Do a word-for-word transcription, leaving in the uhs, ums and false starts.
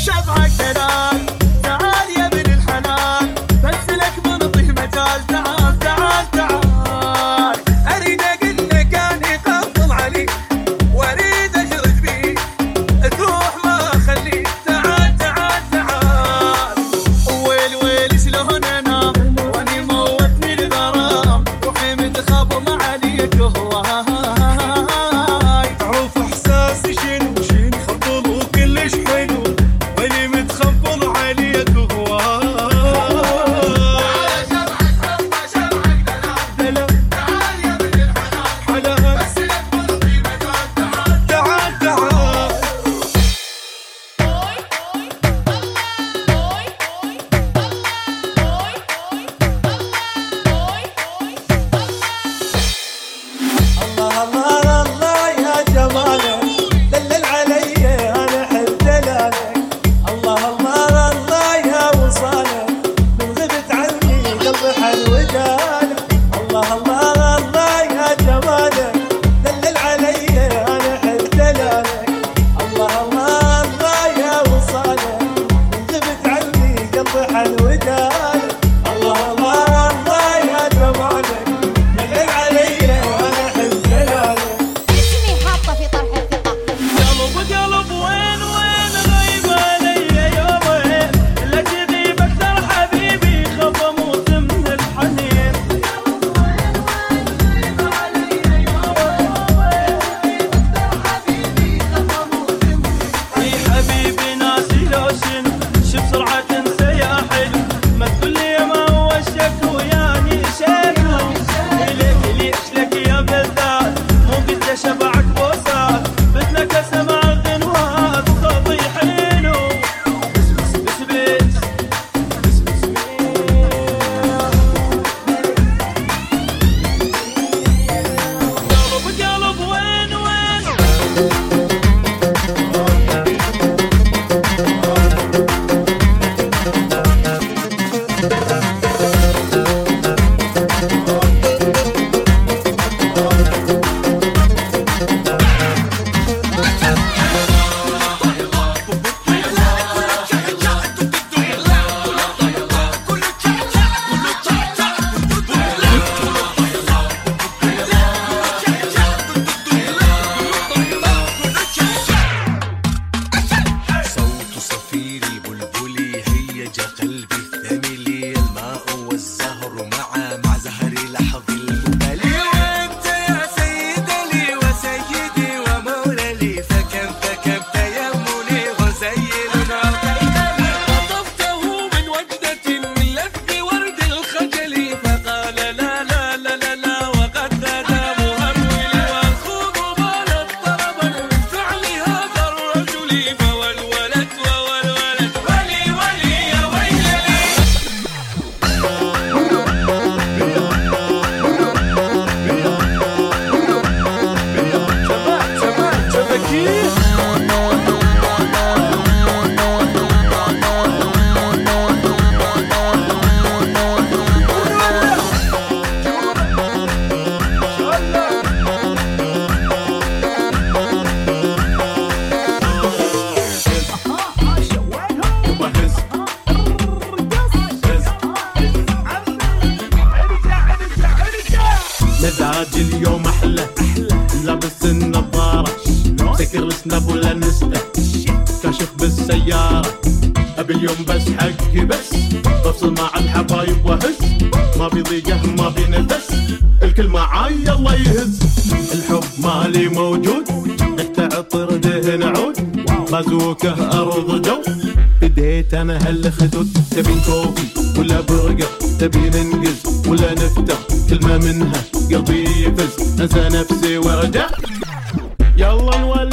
شبعك دلال تعال يا ابن الحلال بس لك بنطيه مجال تعال تعال تعال اريد اقول لك اني قبض عليك واريد اشرد بيك تروح ما اخليك تعال تعال تعال ويل ويل شلون انام واني موتني الغرام روحي متخبط عليك هواي تعرف احساسي شنو شنو خبل وكلش حلو واني متخبل عليك هواي مزاجي اليوم احلى لابس النظارة سكر السناب ولا نسته كاشف بالسيارة ابي اليوم بس حقي بس بفصل مع الحبايب واهز ما في ضيقه ما في نفس الكل معاي الله يهز الحب مالي موجود تعطر دهن عود بازوكه ارض جو بديت انا هالخدود تبين كوفي ولا برجر تبين ننقز ولا نفتح كلمة منها قلبي يفز انسى نفسي وارجع يلا نولد